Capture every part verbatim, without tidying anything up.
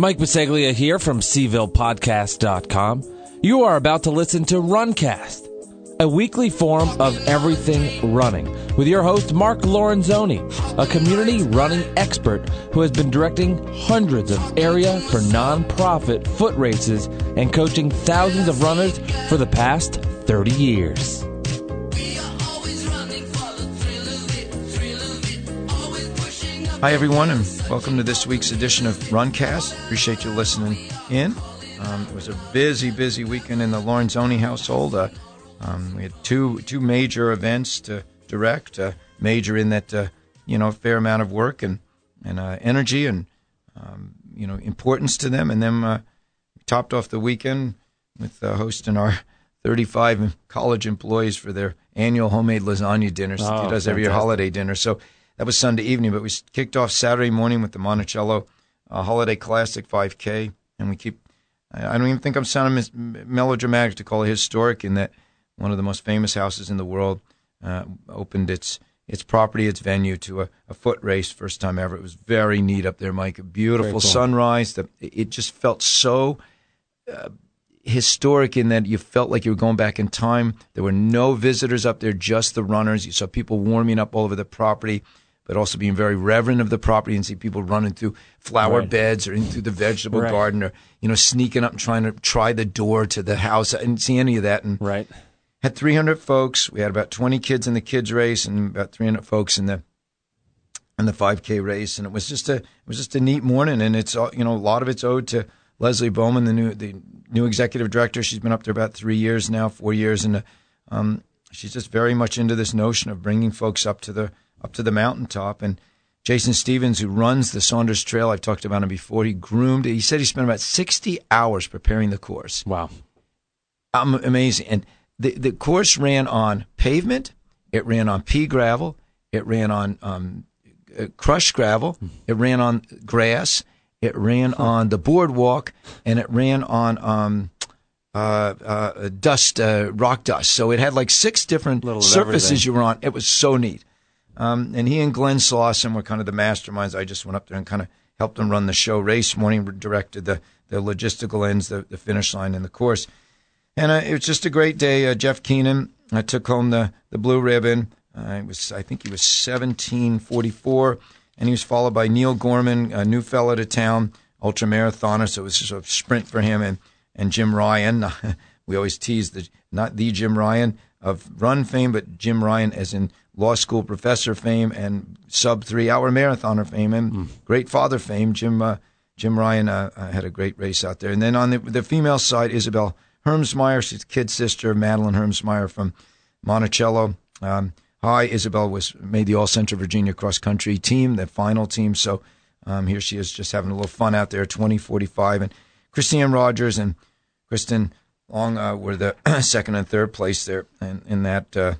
Mike Biseglia here from Seville Podcast dot com. You are about to listen to Runcast, a weekly forum of everything running, with your host Mark Lorenzoni, a community running expert who has been directing hundreds of area for nonprofit foot races and coaching thousands of runners for the past thirty years. Hi, everyone, and welcome to this week's edition of Runcast. Appreciate you listening in. Um, it was a busy, busy weekend in the Lorenzoni household. Uh, um, we had two two major events to direct. Uh, major in that, uh, you know, a fair amount of work and and uh, energy and um, you know importance to them. And then uh, we topped off the weekend with uh, hosting our thirty-five college employees for their annual homemade lasagna dinner. So oh, he does every year, holiday dinner. So. That was Sunday evening, but we kicked off Saturday morning with the Monticello uh, Holiday Classic five K, and we keep, I don't even think I'm sounding mis- melodramatic to call it historic, in that one of the most famous houses in the world uh, opened its its property, its venue, to a, a foot race, first time ever. It was very neat up there, Mike. A beautiful cool. sunrise. The, it just felt so uh, historic in that you felt like you were going back in time. There were no visitors up there, just the runners. You saw people warming up all over the property, but also being very reverent of the property, and see people running through flower right. beds or in through the vegetable right. garden, or, you know, sneaking up and trying to try the door to the house. I didn't see any of that. And right. had three hundred folks. We had about twenty kids in the kids race and about three hundred folks in the in the five K race. And it was just a it was just a neat morning. And it's, you know, a lot of it's owed to Leslie Bowman, the new the new executive director. She's been up there about three years now, four years, and um, she's just very much into this notion of bringing folks up to the up to the mountaintop. And Jason Stevens, who runs the Saunders Trail, I've talked about him before, he groomed, he said he spent about sixty hours preparing the course. Wow. Um, amazing. And the, the course ran on pavement, it ran on pea gravel, it ran on um, crushed gravel, it ran on grass, it ran huh. on the boardwalk, and it ran on um, uh, uh, dust, uh, rock dust. So it had like six different Little surfaces you were on. It was so neat. Um, and he and Glenn Slauson were kind of the masterminds. I just went up there and kind of helped them run the show. Race morning, directed the, the logistical ends, the, the finish line, and the course. And uh, it was just a great day. Uh, Jeff Keenan uh, took home the, the blue ribbon. Uh, it was, I think he was seventeen forty-four, and he was followed by Neil Gorman, a new fellow to town, ultramarathoner. So it was just a sprint for him, and, and Jim Ryan. We always tease the not the Jim Ryan of run fame, but Jim Ryan as in law school professor fame and sub three hour marathoner fame and mm. great father fame. Jim uh, Jim Ryan uh, uh, had a great race out there. And then on the, the female side, Isabel Hermsmeyer, she's kid sister of Madeline Hermsmeyer from Monticello. Um, hi, Isabel was made the All Central Virginia cross country team, the final team. So um, here she is, just having a little fun out there. twenty forty-five, and Christine Rogers and Kristen Long uh, were the second and third place there in, in that. Uh,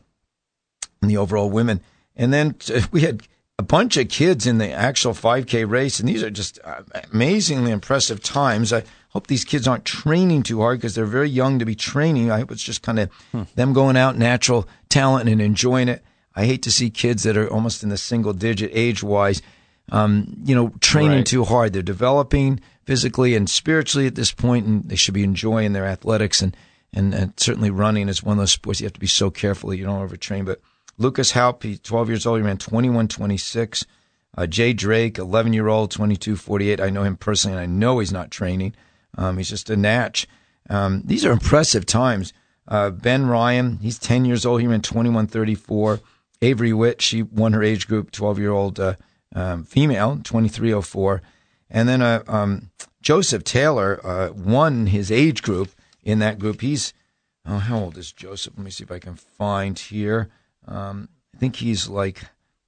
in the overall women. And then uh, we had a bunch of kids in the actual five K race, and these are just uh, amazingly impressive times. I hope these kids aren't training too hard, because they're very young to be training. I hope it's just kind of hmm. them going out, natural talent, and enjoying it. I hate to see kids that are almost in the single digit age-wise, um, you know, training right. too hard. They're developing physically and spiritually at this point, and they should be enjoying their athletics. And, and, and certainly running is one of those sports you have to be so careful that you don't overtrain. But Lucas Haupt, he's twelve years old, he ran twenty-one twenty-six. Uh, Jay Drake, eleven-year-old, twenty-two forty-eight. I know him personally, and I know he's not training. Um, he's just a natch. Um, these are impressive times. Uh, Ben Ryan, he's ten years old, he ran twenty-one thirty-four. Avery Witt, she won her age group, twelve-year-old uh, um, female, twenty-three oh four. And then uh, um, Joseph Taylor uh, won his age group in that group. He's, oh, how old is Joseph? Let me see if I can find here. Um, I think he's like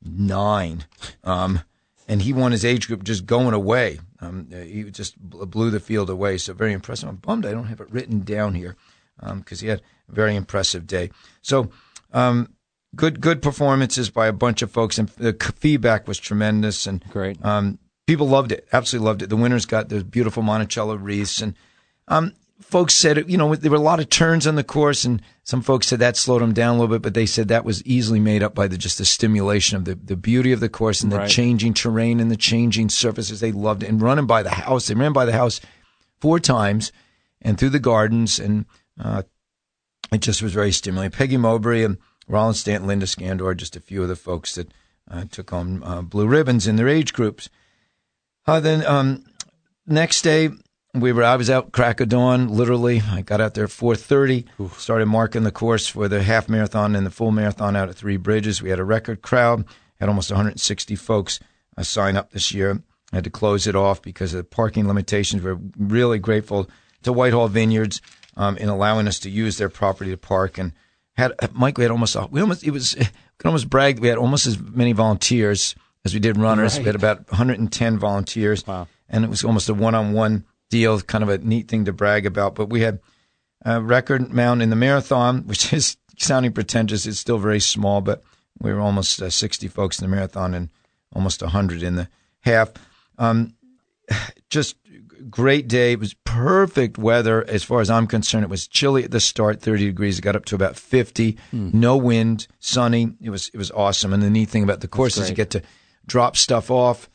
nine, um, and he won his age group just going away. Um, he just blew the field away, so very impressive. I'm bummed I don't have it written down here, because um, he had a very impressive day. So um, good good performances by a bunch of folks, and the feedback was tremendous. And great. Um, people loved it, absolutely loved it. The winners got the beautiful Monticello wreaths, and um, folks said, you know, there were a lot of turns on the course, and some folks said that slowed them down a little bit, but they said that was easily made up by the, just the stimulation of the, the beauty of the course and the right. changing terrain and the changing surfaces. They loved it. And running by the house, they ran by the house four times and through the gardens, and uh, it just was very stimulating. Peggy Mowbray and Rollins Stanton, Linda Scandor, just a few of the folks that uh, took home uh, blue ribbons in their age groups. Uh, then um, next day, we were. I was out crack of dawn, literally. I got out there at four thirty, Oof. started marking the course for the half marathon and the full marathon out at Three Bridges. We had a record crowd, had almost one hundred sixty folks uh, sign up this year. I had to close it off because of the parking limitations. We're really grateful to Whitehall Vineyards um, in allowing us to use their property to park. And had Mike, we had almost, we almost, it was, we could almost brag. We had almost as many volunteers as we did runners. Right. We had about one hundred ten volunteers, wow. and it was almost a one-on-one deal, kind of a neat thing to brag about. But we had a record amount in the marathon, which is sounding pretentious. It's still very small, but we were almost uh, sixty folks in the marathon and almost one hundred in the half. Um, just great day. It was perfect weather as far as I'm concerned. It was chilly at the start, thirty degrees. It got up to about fifty. Mm. No wind, sunny. It was it was awesome. And the neat thing about the course is you get to drop stuff off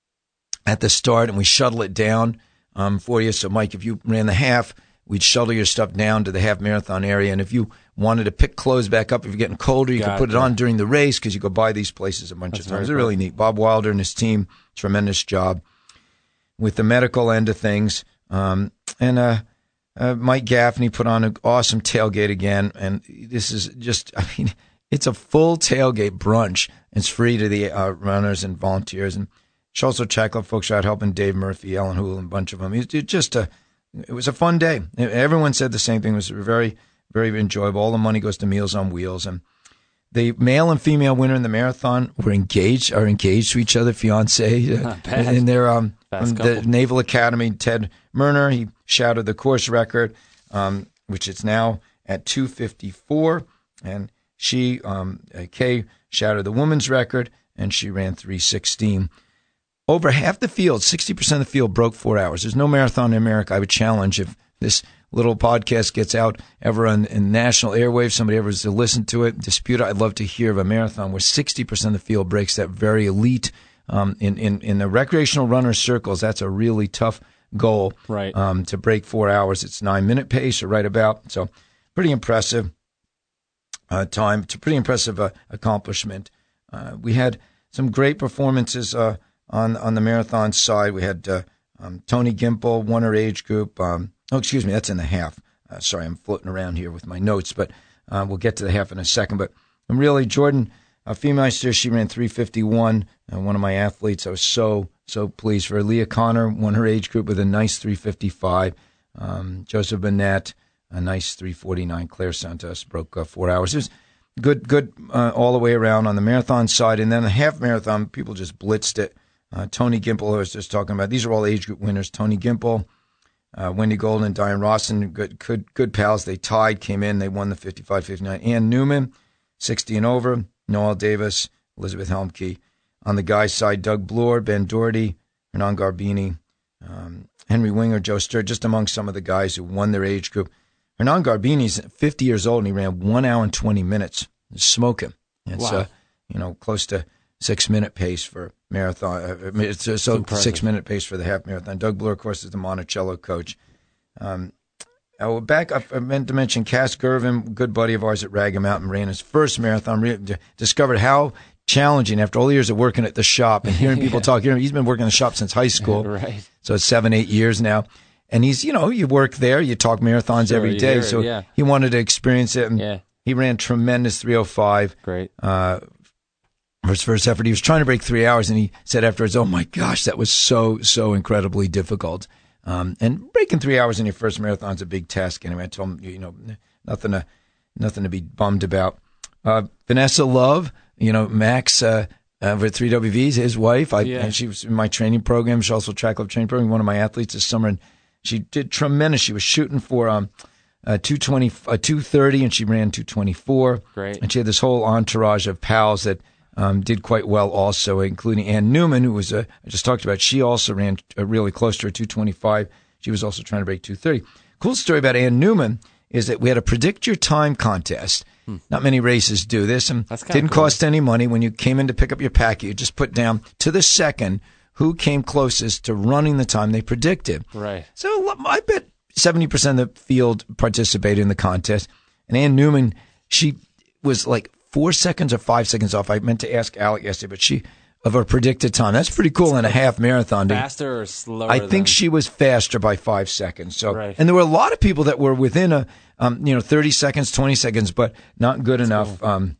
at the start, and we shuttle it down um, for you. So, Mike, if you ran the half, we'd shuttle your stuff down to the half marathon area. And if you wanted to pick clothes back up, if you're getting colder, you Got could put it on during the race because you go by these places a bunch That's of times. They're really neat. Bob Wilder and his team, tremendous job with the medical end of things. Um, and uh, uh, Mike Gaffney put on an awesome tailgate again. And this is just, I mean, it's a full tailgate brunch. It's free to the uh, runners and volunteers. And Charles O'Chacla folks are out helping Dave Murphy, Alan Hool, and a bunch of them. It, it just a, it was a fun day. Everyone said the same thing. It was very, very enjoyable. All the money goes to Meals on Wheels. And the male and female winner in the marathon were engaged, are engaged to each other, fiance. Uh, and they're um, from the Naval Academy, Ted Murner. He shattered the course record, um, which is now at two fifty-four. And she, um, Kay, shattered the women's record, and she ran three sixteen. Over half the field, sixty percent of the field broke four hours. There's no marathon in America. I would challenge if this little podcast gets out ever on in national airwaves, somebody ever has to listen to it, dispute it. I'd love to hear of a marathon where sixty percent of the field breaks that very elite. Um, in, in, in the recreational runner circles, that's a really tough goal right. um, to break four hours. It's nine-minute pace or right about. So pretty impressive uh, time. It's a pretty impressive uh, accomplishment. Uh, we had some great performances uh, on on the marathon side. We had uh, um, Tony Gimple won her age group. Um, oh, excuse me, that's in the half. Uh, sorry, I'm floating around here with my notes, but uh, we'll get to the half in a second. But I'm really, Jordan uh, Feemeister, she ran three fifty-one. Uh, one of my athletes, I was so, so pleased for her. Leah Connor won her age group with a nice three fifty-five. Um, Joseph Burnett, a nice three forty-nine. Claire Santos broke uh, four hours. It was good, good uh, all the way around on the marathon side. And then the half marathon, people just blitzed it. Uh, Tony Gimple, I was just talking about. These are all age group winners. Tony Gimple, uh, Wendy Golden, Diane Rawson, good, good, good pals. They tied, came in, they won the fifty-five fifty-nine. Ann Newman, sixty and over. Noel Davis, Elizabeth Helmke. On the guys' side, Doug Bloor, Ben Doherty, Hernan Garbini, um, Henry Winger, Joe Sturt, just among some of the guys who won their age group. Hernan Garbini's fifty years old, and he ran one hour and twenty minutes. Smoking. It's, wow. uh, you know, close to six-minute pace for marathon. Uh, it's uh, so six-minute pace for the half marathon. Doug Bloor, of course, is the Monticello coach. Um, I back up. I meant to mention Cass Gervin, good buddy of ours at Ragged Mountain, ran his first marathon. Re- discovered how challenging after all the years of working at the shop and hearing people yeah. talk. You know, he's been working in the shop since high school, right? So it's seven, eight years now. And he's, you know, you work there, you talk marathons sure, every day. It, so yeah. he wanted to experience it, and yeah. he ran tremendous three oh five. Great. Uh, for his first effort, he was trying to break three hours, and he said afterwards, "Oh my gosh, that was so so incredibly difficult." Um, and breaking three hours in your first marathon is a big task. Anyway, I told him, you know, nothing to nothing to be bummed about. Uh, Vanessa Love, you know, Max uh, over at three W V's, his wife. I, yeah. and she was in my training program. She also track club training program. One of my athletes this summer, and she did tremendous. She was shooting for um, uh, two twenty, uh, two thirty, and she ran two twenty-four. Great. And she had this whole entourage of pals that um, did quite well also, including Ann Newman, who was, uh, I just talked about. She also ran uh, really close to her two twenty-five. She was also trying to break two thirty. Of cool story about Ann Newman is that we had a predict your time contest. Hmm. Not many races do this, and didn't cool. cost any money. When you came in to pick up your packet, you just put down to the second who came closest to running the time they predicted. Right. So I bet seventy percent of the field participated in the contest. And Ann Newman, she was like four seconds or five seconds off. I meant to ask Alec yesterday, but she, of her predicted time. That's pretty cool in a half marathon. Faster or slower? I think than... she was faster by five seconds. So, right. And there were a lot of people that were within a, um, you know, thirty seconds, twenty seconds, but not good That's enough. Cool. Um,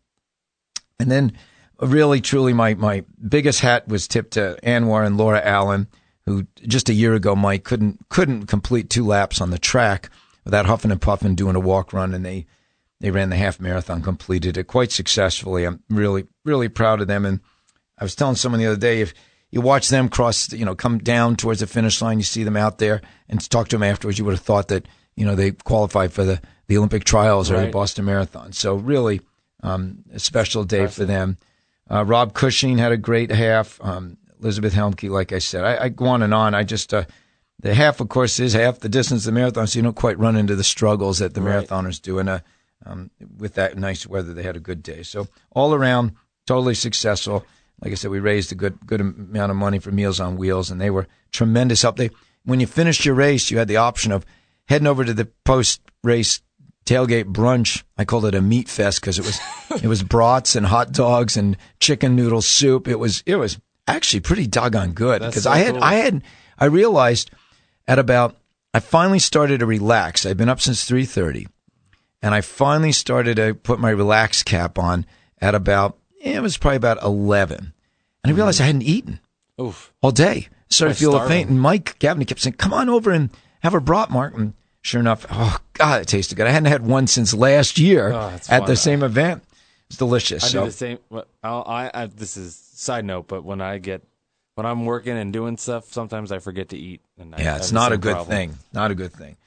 and then really, truly, my, my biggest hat was tipped to Anwar and Laura Allen, who just a year ago, Mike, couldn't couldn't complete two laps on the track without huffing and puffing, doing a walk run, and they, they ran the half marathon, completed it quite successfully. I'm really, really proud of them. And I was telling someone the other day, if you watch them cross, you know, come down towards the finish line, you see them out there, and talk to them afterwards, you would have thought that, you know, they qualified for the, the Olympic trials or right. the Boston Marathon. So really um, a special day Impressive. for them. Uh, Rob Cushing had a great half. Um, Elizabeth Helmke, like I said, I, I go on and on. I just, uh, the half, of course, is half the distance of the marathon, so you don't quite run into the struggles that the right. marathoners do. And uh, um, with that nice weather, they had a good day. So all around, totally successful. Like I said, we raised a good good amount of money for Meals on Wheels, and they were tremendous help. They, when you finished your race, you had the option of heading over to the post-race tailgate brunch. I called it a meat fest because it was it was brats and hot dogs and chicken noodle soup. It was it was actually pretty doggone good because so I had cool. I had I realized at about I finally started to relax. I've been up since three thirty, and I finally started to put my relax cap on at about. It was probably about eleven. And I realized I hadn't eaten Oof. all day. Started to feel starving. faint. And Mike Gavney kept saying, come on over and have a brat, Mark. And sure enough, oh, God, it tasted good. I hadn't had one since last year oh, at fun. the same event. It's delicious. I so. do the same. I'll, I, I, this is side note, but when I get, when I'm working and doing stuff, sometimes I forget to eat. And yeah, I, it's I not a good problem. thing. Not a good thing.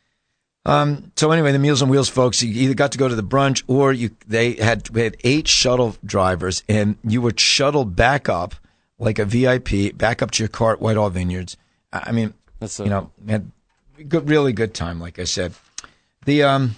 Um, so anyway, the Meals on Wheels folks, you either got to go to the brunch or you, they had, we had eight shuttle drivers and you were shuttled back up like a V I P, back up to your car at Whitehall Vineyards. I mean, That's so you know, cool. had good, really good time, like I said. The, um,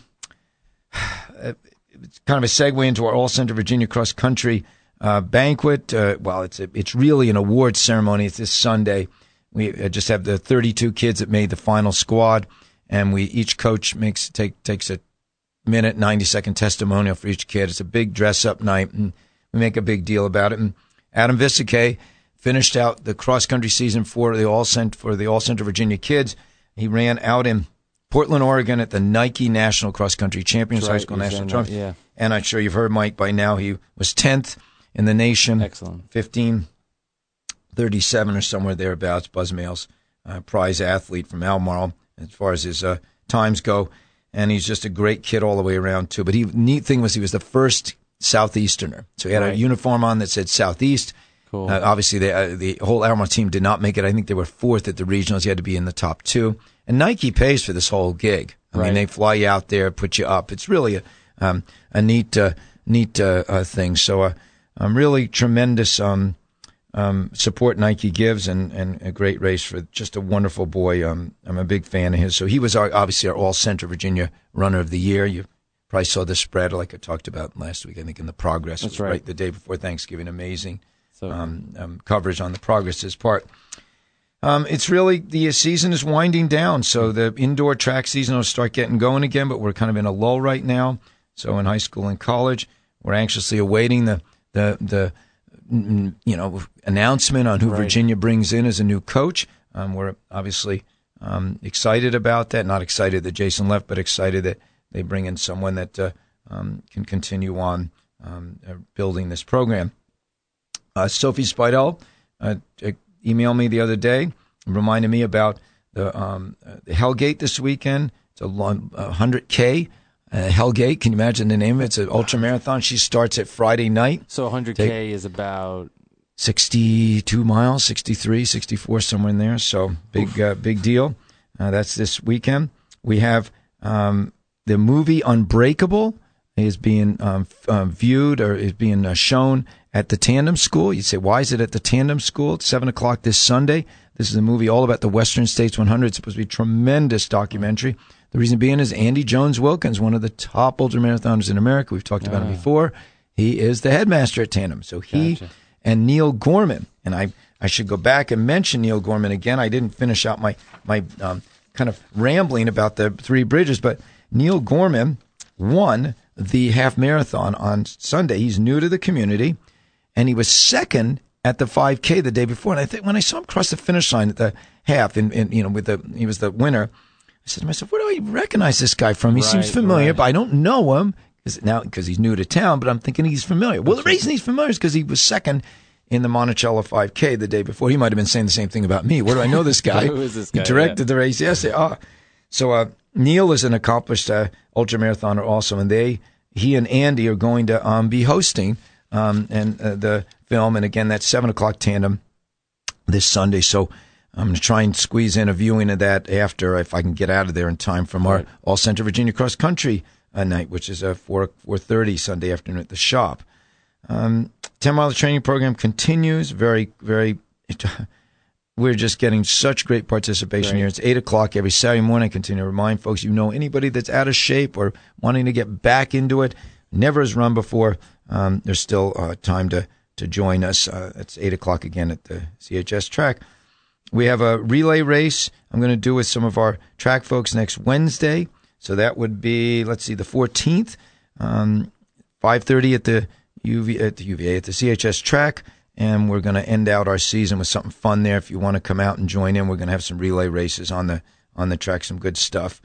it's kind of a segue into our All Center Virginia Cross Country, uh, banquet. Uh, well, it's, a, it's really an awards ceremony. It's this Sunday. We just have the thirty-two kids that made the final squad. And we each coach makes take takes a minute, ninety second testimonial for each kid. It's a big dress up night, and we make a big deal about it. And Adam Visike finished out the cross country season for the All Center for the All Center Virginia kids. He ran out in Portland, Oregon, at the Nike National Cross Country Champions, right. High School National Champions. Yeah. And I'm sure you've heard Mike by now. He was tenth in the nation. Excellent. fifteen thirty-seven or somewhere thereabouts. Buzzmail's uh, prize athlete from Albemarle, as far as his uh, times go, and he's just a great kid all the way around too. But he neat thing was he was the first Southeasterner, so he had right. a uniform on that said Southeast. Cool. Uh, obviously, the uh, the whole Albemarle team did not make it. I think they were fourth at the regionals. He had to be in the top two. And Nike pays for this whole gig. I right. mean, they fly you out there, put you up. It's really a um, a neat uh, neat uh, uh, thing. So, uh, um, really tremendous. Um, Um, support Nike gives, and, and a great race for just a wonderful boy. Um, I'm a big fan of his. So he was our, obviously our All Center Virginia Runner of the Year. You probably saw the spread like I talked about last week, I think, in the Progress. That's was right. right the day before Thanksgiving. Amazing so, um, um, coverage on the Progress's part. Um, it's really, the season is winding down, so the indoor track season will start getting going again, but we're kind of in a lull right now. So in high school and college, we're anxiously awaiting the, the, the, you know, announcement on who right. Virginia brings in as a new coach. Um, we're obviously um, excited about that. Not excited that Jason left, but excited that they bring in someone that uh, um, can continue on um, uh, building this program. Uh, Sophie Spidell uh, emailed me the other day, reminded me about the, um, uh, the Hellgate this weekend. It's a long, uh, one hundred K. Uh, Hellgate, can you imagine the name of it? It's an ultra marathon. She starts at Friday night. So one hundred K Take is about sixty-two miles, sixty-three, sixty-four, somewhere in there. So big, uh, big deal. Uh, that's this weekend. We have um, the movie Unbreakable is being um, uh, viewed or is being uh, shown at the Tandem School. You'd say, why is it at the Tandem School? It's seven o'clock this Sunday. This is a movie all about the Western States one hundred. It's supposed to be a tremendous documentary. The reason being is Andy Jones Wilkins, one of the top ultramarathoners in America. We've talked about oh. him before. He is the headmaster at Tandem. So he Gotcha. and Neil Gorman, and I, I should go back and mention Neil Gorman again. I didn't finish out my, my um, kind of rambling about the Three Bridges, but Neil Gorman won the half marathon on Sunday. He's new to the community, and he was second at the five K the day before. And I think when I saw him cross the finish line at the half, and, and you know, with the he was the winner, I said to myself, "Where do I recognize this guy from? He right, seems familiar, right. but I don't know him cause now because he's new to town. But I'm thinking he's familiar. Well, the reason he's familiar is because he was second in the Monticello five K the day before. He might have been saying the same thing about me. Where do I know this guy? Who is this guy? He directed yeah. the race yesterday. Ah, so uh, Neil is an accomplished uh, ultramarathoner also, and they he and Andy are going to um, be hosting um, and uh, the film. And again, that's seven o'clock Tandem this Sunday. So I'm going to try and squeeze in a viewing of that after, if I can get out of there in time from our right. All Central Virginia Cross Country uh, night, which is a four four thirty Sunday afternoon at the shop. Um, ten mile training program continues. Very, very. It, we're just getting such great participation right. here. It's eight o'clock every Saturday morning. I continue to remind folks, you know, anybody that's out of shape or wanting to get back into it, never has run before, um, there's still uh, time to, to join us. Uh, it's eight o'clock again at the C H S track. We have a relay race I'm going to do with some of our track folks next Wednesday. So that would be, let's see, the fourteenth, um, five thirty at the U V, at the U V A, at the C H S track. And we're going to end out our season with something fun there. If you want to come out and join in, we're going to have some relay races on the on the track, some good stuff.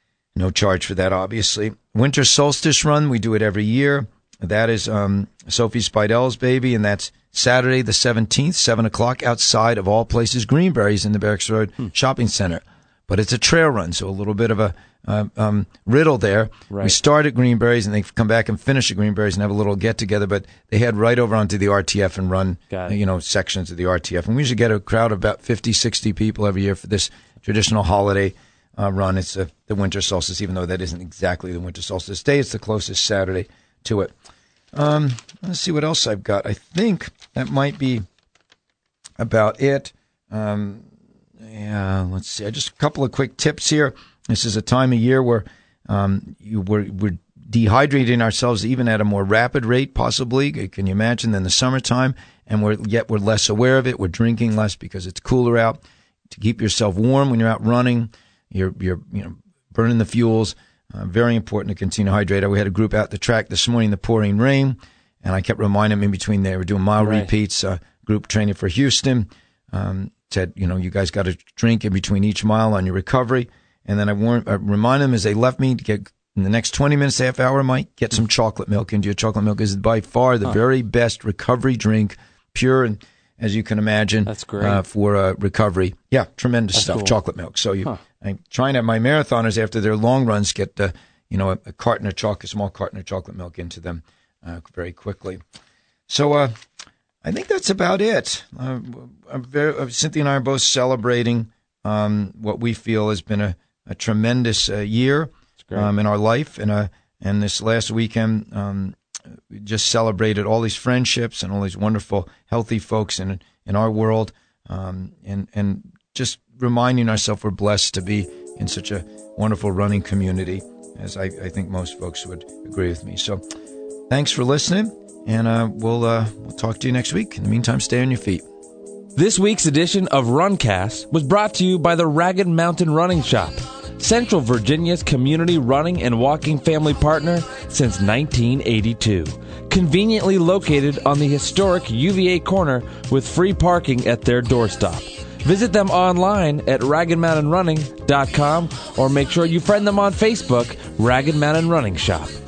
No charge for that, obviously. Winter Solstice Run, we do it every year. That is um, Sophie Spidell's baby, and that's Saturday the seventeenth, seven o'clock, outside of all places, Greenberries in the Barracks Road hmm. Shopping Center. But it's a trail run, so a little bit of a uh, um, riddle there. Right. We start at Greenberries, and they come back and finish at Greenberries and have a little get-together, but they head right over onto the R T F and run, you know, sections of the R T F. And we usually get a crowd of about fifty, sixty people every year for this traditional holiday uh, run. It's uh, the winter solstice, even though that isn't exactly the winter solstice day. It's the closest Saturday to it. Um, let's see what else I've got. I think that might be about it. Um, yeah, let's see. Just a couple of quick tips here. This is a time of year where um, you, we're, we're dehydrating ourselves even at a more rapid rate, possibly. Can you imagine, than the summertime? And we're yet we're less aware of it. We're drinking less because it's cooler out. To keep yourself warm when you're out running, you're you're you know burning the fuels. Uh, very important to continue to hydrate. We had a group out the track this morning in the pouring rain, and I kept reminding them in between there. We're doing mile right. repeats. Uh, group training for Houston. Um, said, you know, you guys got to drink in between each mile on your recovery. And then I, warned, I remind them as they left me to get in the next twenty minutes, half hour, Mike, get some chocolate milk into your chocolate milk. Is by far the huh. very best recovery drink, pure and as you can imagine. That's great. Uh, for uh, recovery. Yeah, tremendous That's stuff. Cool. Chocolate milk. So you, huh. I'm trying to have my marathoners after their long runs get, uh, you know, a, a carton of chocolate, a small carton of chocolate milk into them uh, very quickly. So, uh, I think that's about it. Uh, I'm very, uh, Cynthia and I are both celebrating um, what we feel has been a, a tremendous uh, year um, in our life. And, uh, and this last weekend, um, we just celebrated all these friendships and all these wonderful, healthy folks in in our world, um, and and just reminding ourselves we're blessed to be in such a wonderful running community, as I, I think most folks would agree with me. So, thanks for listening. And uh, we'll uh, we'll talk to you next week. In the meantime, stay on your feet. This week's edition of Runcast was brought to you by the Ragged Mountain Running Shop, Central Virginia's community running and walking family partner since nineteen eighty-two. Conveniently located on the historic U V A corner with free parking at their doorstop. Visit them online at ragged mountain running dot com or make sure you friend them on Facebook, Ragged Mountain Running Shop.